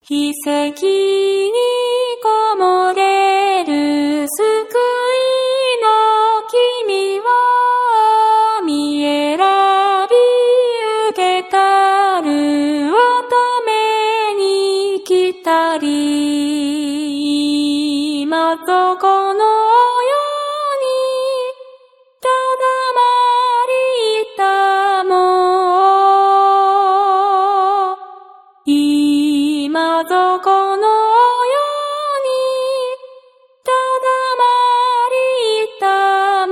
奇跡にこもれる救いの君を見選び受けたる乙女に来たり、今そこの世にただまりたも、今そこの世にただまりた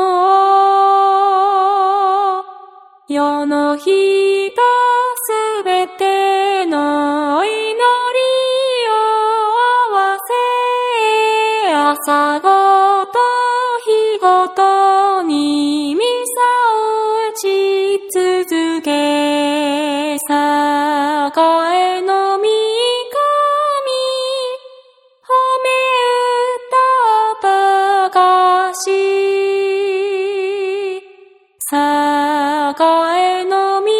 も、世の人すべての祈りを合わせ、朝ごと日ごとにミサ打ち続け、栄の御神褒め歌ばかし、栄の御神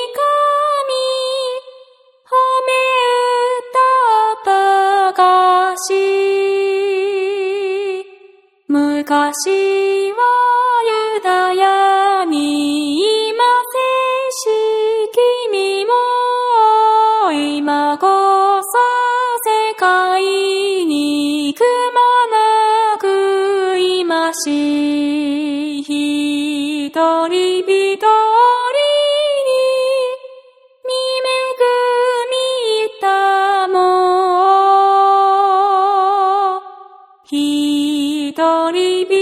褒め歌ばかし、昔はユダヤにいませし君も、今こそ世界にくまなくいまし、一人一人に見恵みたも、一人一人